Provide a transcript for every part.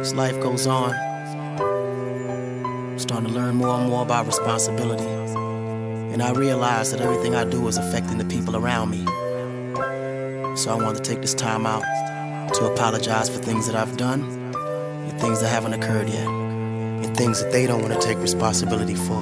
As life goes on, I'm starting to learn more and more about responsibility. And I realize that everything I do is affecting the people around me. So I want to take this time out to apologize for things that I've done and things that haven't occurred yet, and things that they don't want to take responsibility for.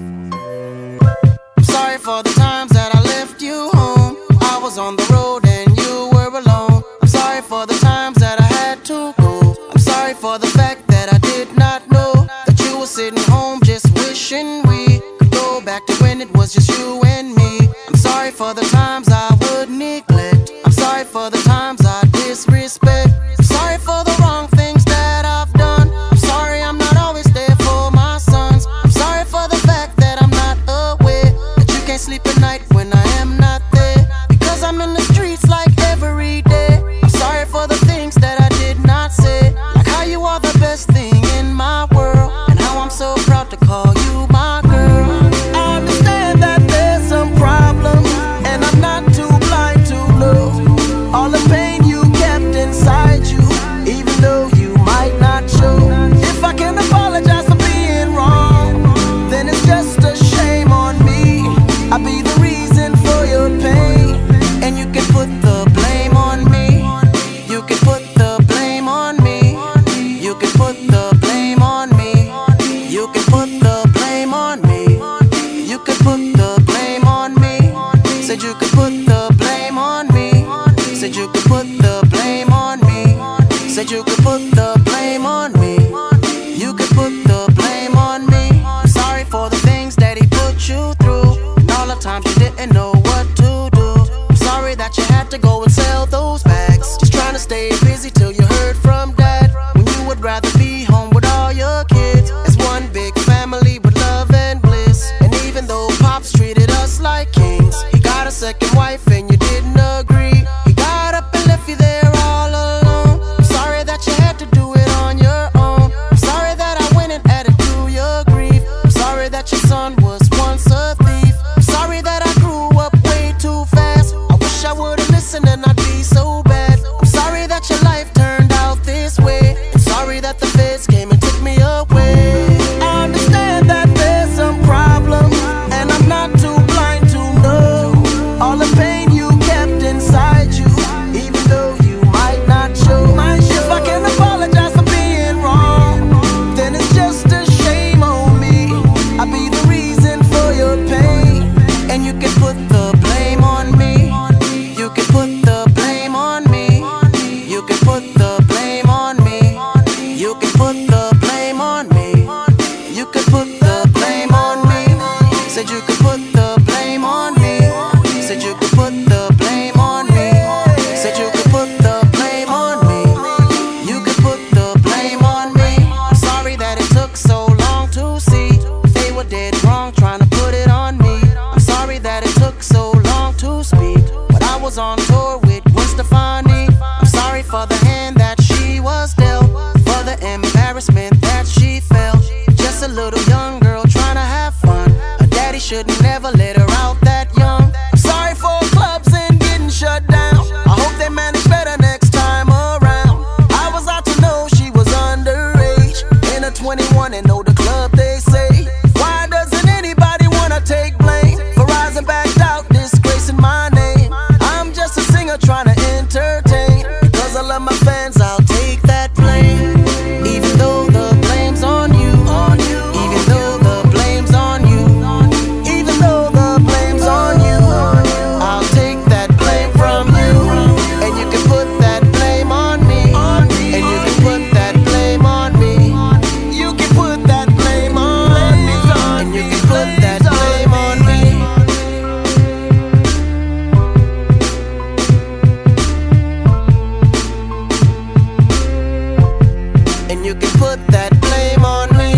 I'm sorry for the times that I left you home. I was on the road and you were alone. I'm sorry for the times that I had to go. I'm sorry for the fact that I did not know that you were sitting home just wishing we could go back to when it was just you and me. I'm sorry for the times I would neglect. I'm sorry for the times I disrespect. I'm sorry for the wrong things that I've done. I'm sorry I'm not always there for my sons. I'm sorry for the fact that I'm not aware that you can't sleep at night when I am not there, because I'm in the streets like every day. I'm sorry for the things that I did not say, like how you are the best thing in my world, and how I'm so proud to call you my girl. I understand that there's some problems, and I'm not too blind to know all the pain you kept inside you, even though you might not show. If I can apologize for being wrong, then it's just a shame on me. I'll be the reason for your pain, and you can put the blame on me. You can put the blame on me. You can put the blame on me. You can put the blame on me. You can put the blame on me. Said you could put the blame on me. Said you could put the blame on me. Said you could put the blame on me. You could put the blame on me. I'm sorry for the things that he put you through, and all the times you didn't know what to do. I'm sorry that you had to go and sell those bags, just trying to stay busy till you heard from dad, when you would rather be home with all your kids as one big family with love and bliss. And even though Pops treated us like kings, he got a second wife and you didn't agree. He got up and left you there all alone. I'm sorry that you had to do it on your own. I'm sorry that I went and added to your grief. I'm sorry that your son was once a thief. I'm sorry that I grew up way too fast. I wish I would've listened and I'd be so bad. I'm sorry that your life turned out this way, and sorry that the feds came and took me away. I understand that there's some problems, and I'm not too blind to know all the pain you kept inside you, even though you might not show. If I can apologize for being wrong, then it's just a shame on me. I'll be the reason for your pain, and you can put the blame on me. You can put the blame on me. You can put the blame on me. You can put the blame on me. You can put the blame on me. Said you could put the blame on me. Said you could put the blame on me. Said you could put the blame on me. You could put the blame on me. I'm sorry that it took so long to see they were dead wrong trying to put it on me. I'm sorry that it took so long to speak, but I was on tour with Gwen Stefani. I'm sorry for the hand that she was dealt, for the embarrassment that she felt. Just a little young girl trying to have fun. Her daddy should've never let her out that young. I'm sorry for clubs and getting shut down. I hope they manage better next time around. I was out to know she was underage, in her 21 and know the club they say. Why doesn't anybody wanna take blame for rising back out, disgracing my name? I'm just a singer trying to entertain. Because I love my fans, I'll take that blame. Even though the blame's on you. Even though the blame's on you. Even though the blame's on you. I'll take that blame from you. And you can put that blame on me. And you can put that blame on me. You can put that blame on me. And you can put that blame on me. And you can put that blame on me.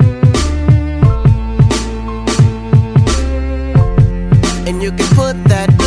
And you can put that